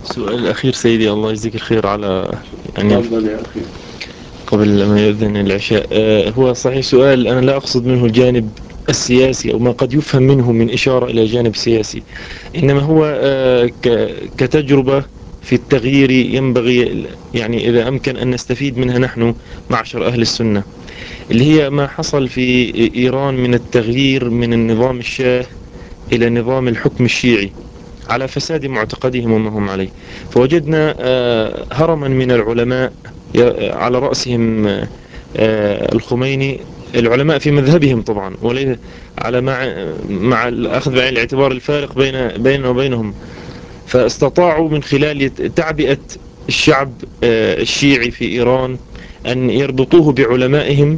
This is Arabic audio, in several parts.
سؤال الأخير سيدي، الله يجزيك الخير على يعني تفضل يا أخي. قبل ما يؤذن العشاء. هو صحيح سؤال، أنا لا أقصد منه الجانب السياسي أو ما قد يفهم منه من إشارة إلى جانب سياسي، إنما هو كتجربة في التغيير ينبغي يعني إذا أمكن أن نستفيد منها نحن معشر أهل السنة، اللي هي ما حصل في إيران من التغيير من النظام الشاه إلى نظام الحكم الشيعي على فساد معتقدهم وما هم عليه. فوجدنا هرما من العلماء على رأسهم الخميني، العلماء في مذهبهم طبعا، وليس على مع الأخذ بعين الاعتبار الفارق بيننا وبينهم. فاستطاعوا من خلال تعبئة الشعب الشيعي في إيران أن يربطوه بعلمائهم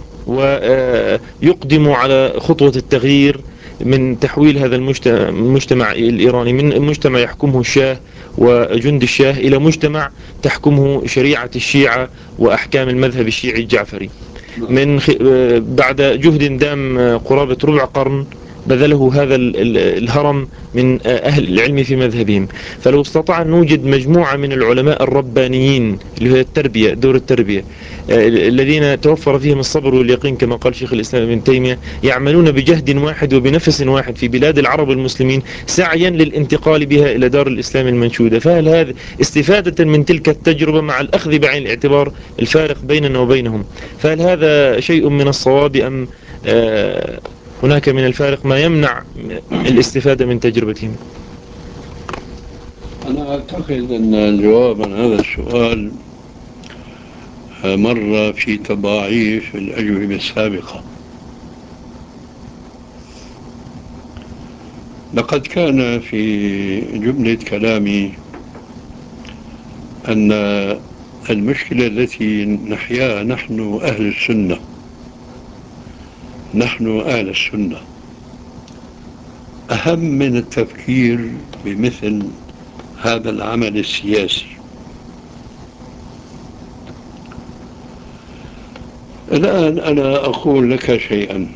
ويقدموا على خطوة التغيير من تحويل هذا المجتمع الإيراني من مجتمع يحكمه الشاه وجند الشاه إلى مجتمع تحكمه شريعة الشيعة وأحكام المذهب الشيعي الجعفري. بعد جهد دام قرابة ربع قرن بذله هذا الهرم من أهل العلم في مذهبهم. فلو استطاع أن نوجد مجموعة من العلماء الربانيين اللي هي التربية، دور التربية، الذين توفر فيهم الصبر واليقين كما قال شيخ الإسلام ابن تيمية، يعملون بجهد واحد وبنفس واحد في بلاد العرب المسلمين سعيا للانتقال بها إلى دار الإسلام المنشودة. فهل هذا استفادة من تلك التجربة مع الأخذ بعين الاعتبار الفارق بيننا وبينهم، فهل هذا شيء من الصواب أم هناك من الفارق ما يمنع الاستفادة من تجربتهم؟ أنا أعتقد أن الجواب عن هذا السؤال مر في تضاعيف الأجوبة السابقة. لقد كان في جملة كلامي أن المشكلة التي نحياها نحن أهل السنة، نحن أهل السنة، أهم من التفكير بمثل هذا العمل السياسي. الآن أنا أقول لك شيئا.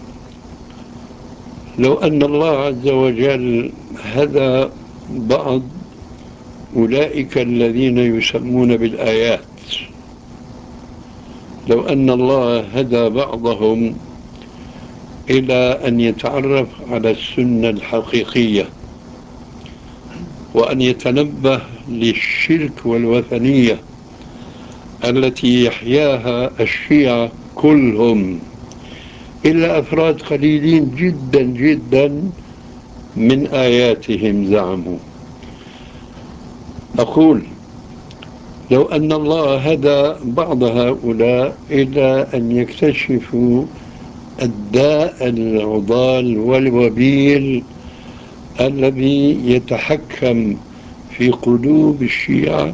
لو أن الله عز وجل هدى بعض أولئك الذين يسمون بالآيات، لو أن الله هدى بعضهم إلى أن يتعرف على السنة الحقيقية وأن يتنبه للشرك والوثنية التي يحياها الشيعة كلهم إلا أفراد قليلين جدا جدا من آياتهم زعموا. أقول لو أن الله هدى بعض هؤلاء إلى أن يكتشفوا الداء العضال والوبيل الذي يتحكم في قلوب الشيعة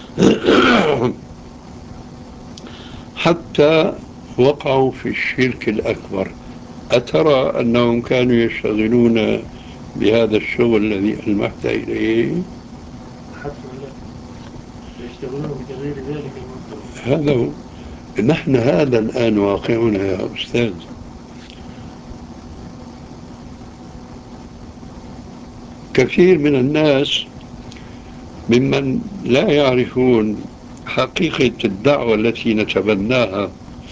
حتى وقعوا في الشرك الأكبر، أترى أنهم كانوا يشتغلون بهذا الشغل الذي ألمحت إليه؟ حتما لا يشتغلون بتغيير ذلك المنطق. هذا هو. نحن هذا الآن واقعنا يا أستاذ. كثير من الناس ممن لا يعرفون حقيقة الدعوة التي نتبناها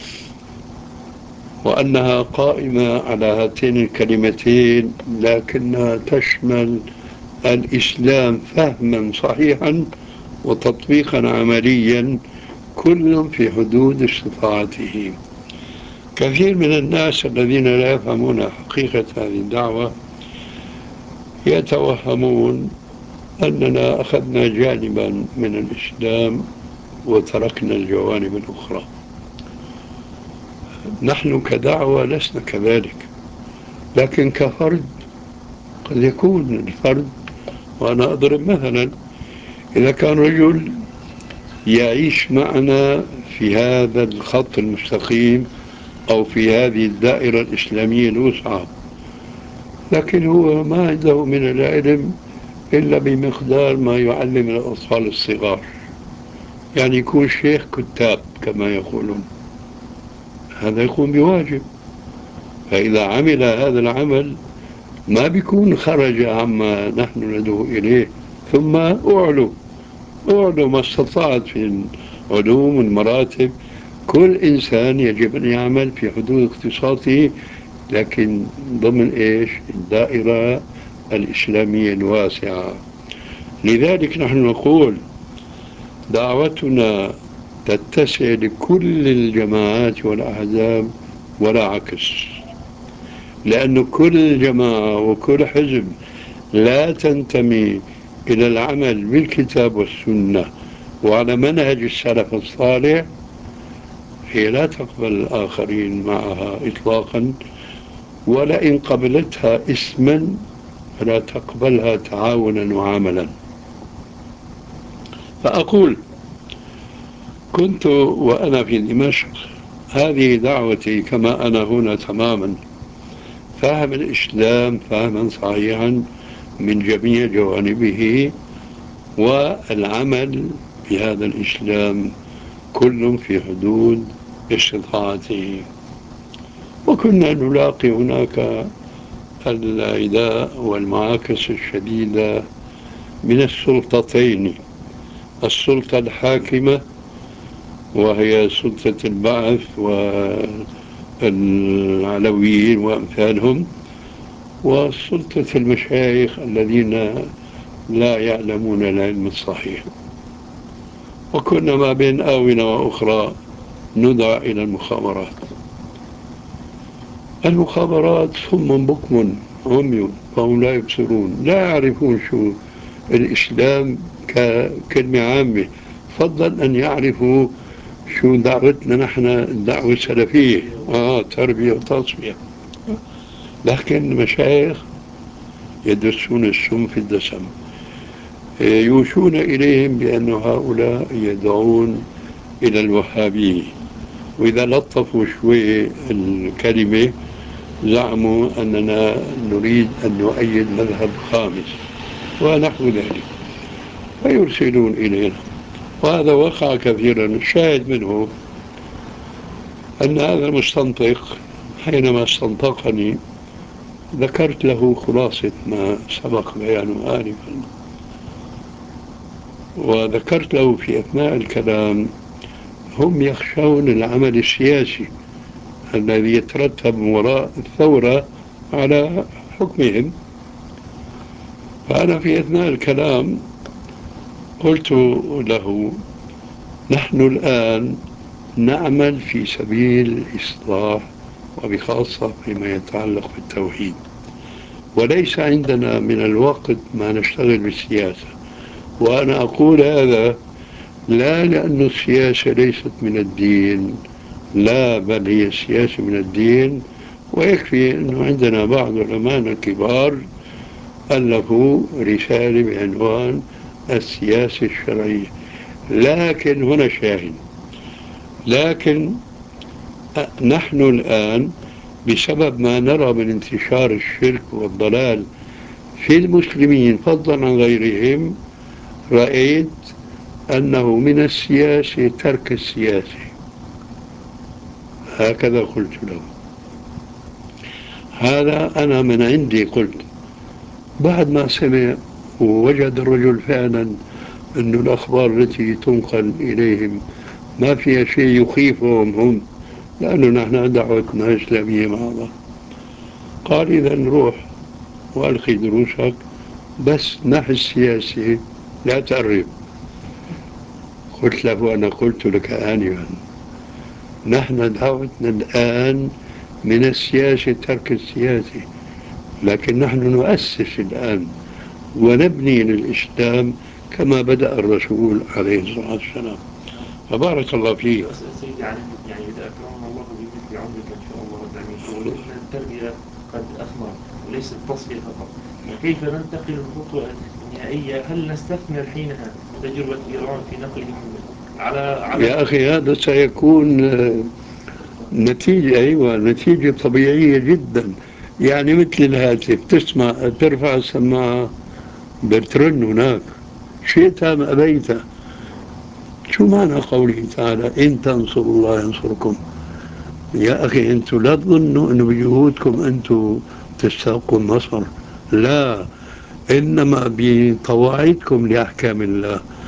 وأنها قائمة على هاتين الكلمتين لكنها تشمل الإسلام فهما صحيحا وتطبيقا عمليا كل في حدود استطاعته. كثير من الناس الذين لا يفهمون حقيقة هذه الدعوة يتوهمون أننا أخذنا جانبا من الإسلام وتركنا الجوانب الأخرى. نحن كدعوة لسنا كذلك، لكن كفرد قد يكون الفرد. وأنا أضرب مثلا، إذا كان رجل يعيش معنا في هذا الخط المستقيم أو في هذه الدائرة الإسلامية الوسعى، لكن هو ما عنده من العلم إلا بمقدار ما يعلم الأطفال الصغار، يعني يكون شيخ كتاب كما يقولون، هذا يقوم بواجب. فإذا عمل هذا العمل ما بيكون خرج عما نحن ندعو إليه ثم أعلو. اعلو ما استطعت في العلوم والمراتب. كل إنسان يجب أن يعمل في حدود اختصاصه، لكن ضمن إيش؟ الدائرة الإسلامية الواسعة. لذلك نحن نقول دعوتنا تتسع لكل الجماعات والأحزاب ولا عكس، لأن كل جماعة وكل حزب لا تنتمي إلى العمل بالكتاب والسنة وعلى منهج السلف الصالح، هي لا تقبل الآخرين معها إطلاقا، ولئن قبلتها اسما فلا تقبلها تعاونا وعملا. فأقول كنت وأنا في دمشق، هذه دعوتي كما أنا هنا تماما، فهم الإسلام فهما صحيحا من جميع جوانبه، والعمل بهذا الإسلام كل في حدود استطاعته. وكنا نلاقي هناك العداء والمعاكس الشديدة من السلطتين، السلطة الحاكمة وهي سلطة البعث والعلويين وأمثالهم، وسلطة المشايخ الذين لا يعلمون العلم الصحيح. وكنا ما بين آونة وأخرى ندعى إلى المخابرات. المخابرات صم بكم عمي فهم لا يبصرون، لا يعرفون شو الإسلام ككلمة عامة، فضلا أن يعرفوا شو دعوتنا نحن الدعوة السلفية، تربية وتصفية. لكن المشايخ يدسون السم في الدسم، يوشون إليهم بأن هؤلاء يدعون إلى الوهابية، وإذا لطفوا شوي الكلمة زعموا أننا نريد أن نؤيد مذهب خامس ونحو ذلك، فيرسلون إلينا. وهذا وقع كثيرا. الشاهد منه أن هذا المستنطق حينما استنطقني ذكرت له خلاصة ما سبق بيانه آنفا، وذكرت له في أثناء الكلام هم يخشون العمل السياسي الذي يترتب وراء الثورة على حكمهم. فأنا في أثناء الكلام قلت له نحن الآن نعمل في سبيل الإصلاح، وبخاصة فيما يتعلق بالتوحيد، وليس عندنا من الوقت ما نشتغل بالسياسة. وأنا أقول هذا لا لأن السياسة ليست من الدين، لا، بل هي السياسة من الدين. ويكفي أنه عندنا بعض علماء الكبار ألفوا رسالة بعنوان السياسة الشرعية. لكن هنا شاهد، لكن نحن الآن بسبب ما نرى من انتشار الشرك والضلال في المسلمين فضلا عن غيرهم، رأيت أنه من السياسة ترك السياسة. هكذا قلت له، هذا أنا من عندي قلت. بعد ما سمع ووجد الرجل فعلا أن الأخبار التي تنقل إليهم ما فيها شيء يخيفهم هم، لأنه نحن دعوتنا إسلامية معنا، قال إذا روح وألقي دروسك، بس نحي السياسة لا تقرب. قلت له أنا قلت لك آنفا نحن دعوتنا الآن من السياسة ترك السياسة، لكن نحن نؤسس الآن ونبني للإسلام كما بدأ الرسول عليه الصلاة والسلام. فبارك الله فيك. سيدي يعني إذا أكرمنا الله بمثل عمرك إن شاء الله يعني وجدنا التربية قد أثمرت وليس التصفية فقط، فكيف ننتقل للخطوة النهائية؟ هل نستثمر حينها تجربة إيران في نقلهم على يا أخي هذا سيكون نتيجة، أيوة نتيجة طبيعية جدا. يعني مثل الهاتف، تسمع ترفع السماعة بترن هناك، شئت أم أبيت. شو معنى قوله تعالى إن تنصروا الله ينصركم؟ يا أخي أنتم لا تظنوا أنه بجهودكم أنتم تستحقوا النصر، لا، إنما بطواعدكم لأحكام الله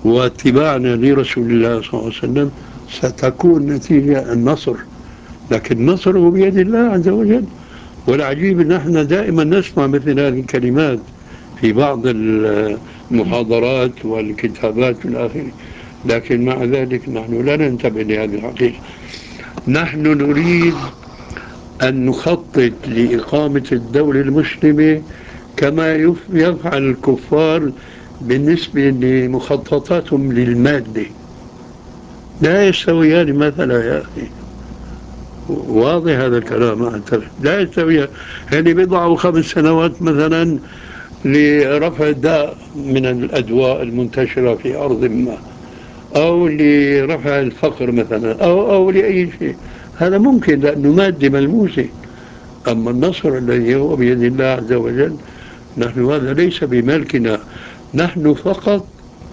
واتباعنا لرسول الله صلى الله عليه وسلم ستكون نتيجة النصر. لكن النصر هو بيد الله عز وجل. والعجيب أن احنا دائما نسمع مثل هذه الكلمات في بعض المحاضرات والكتابات والآخر، لكن مع ذلك نحن لا ننتبه لهذه الحقيقة. نحن نريد أن نخطط لإقامة الدولة المسلمة كما يفعل الكفار بالنسبة لمخططاتهم للمادة. لا يستويان مثلا يا أخي، واضح هذا الكلام أعتقد. لا يستويان. يعني بضع 5 سنوات مثلا لرفع داء من الأدواء المنتشرة في أرض ما، أو لرفع الفقر مثلا، أو لأي شيء، هذا ممكن لأنه مادة ملموسة. أما النصر الذي هو بيد الله عز وجل، نحن هذا ليس بملكنا. نحن فقط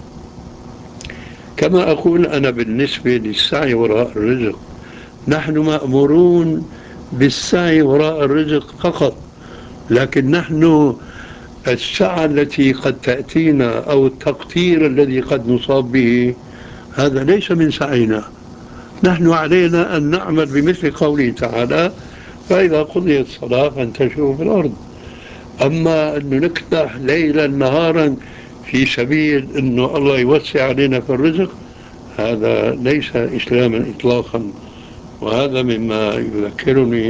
كما أقول أنا بالنسبة للسعي وراء الرزق، نحن مأمورون بالسعي وراء الرزق فقط. لكن نحن السعة التي قد تأتينا أو التقتير الذي قد نصاب به، هذا ليس من سعينا. نحن علينا أن نعمل بمثل قوله تعالى: فإذا قضيت الصلاة فانتشروا في الأرض. أما أن نكدح ليلا نهارا في سبيل أنه الله يوسع علينا في الرزق، هذا ليس إسلاما إطلاقا. وهذا مما يذكرني